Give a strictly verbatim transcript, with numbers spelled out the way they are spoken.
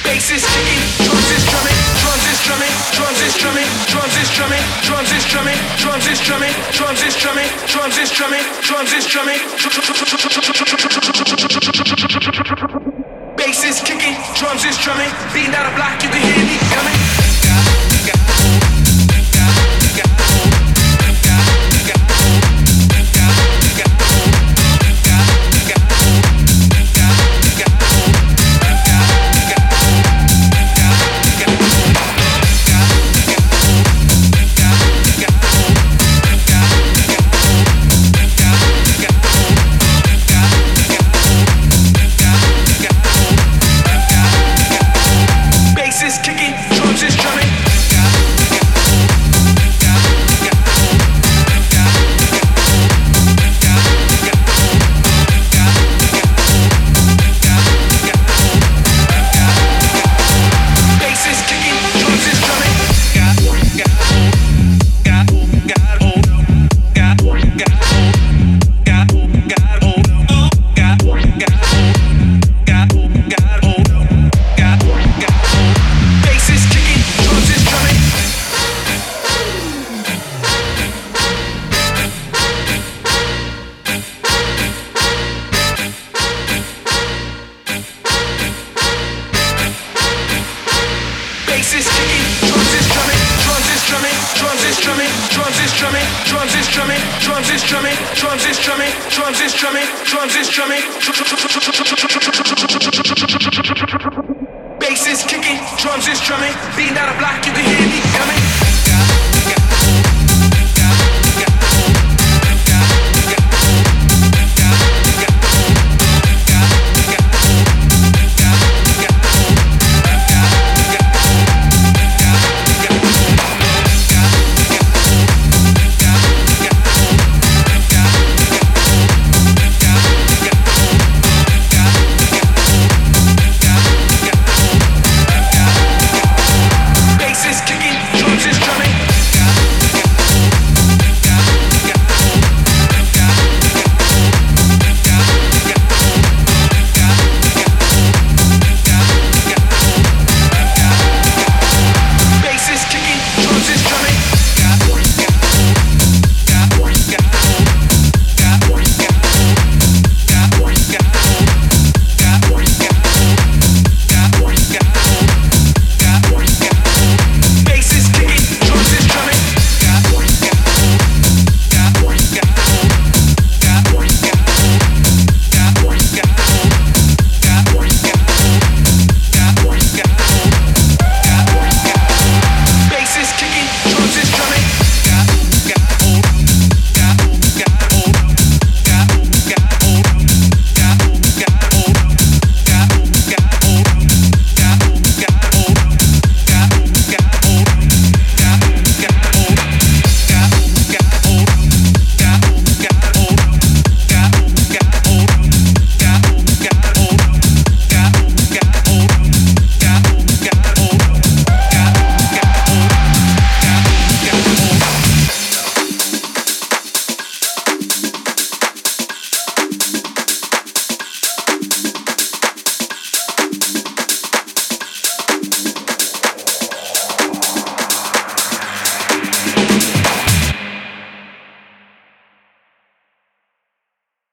bass is kicking, drums is drumming, drums is drumming, drums is drumming, drums is drumming, drums is drumming, drums is drumming, drums is drumming, drums is drumming, drums is drumming. Bass is kicking, drums is drumming, beating down the block, you can hear me coming. Bass is kicking, drums is drumming, beating down the block, you can hear me coming.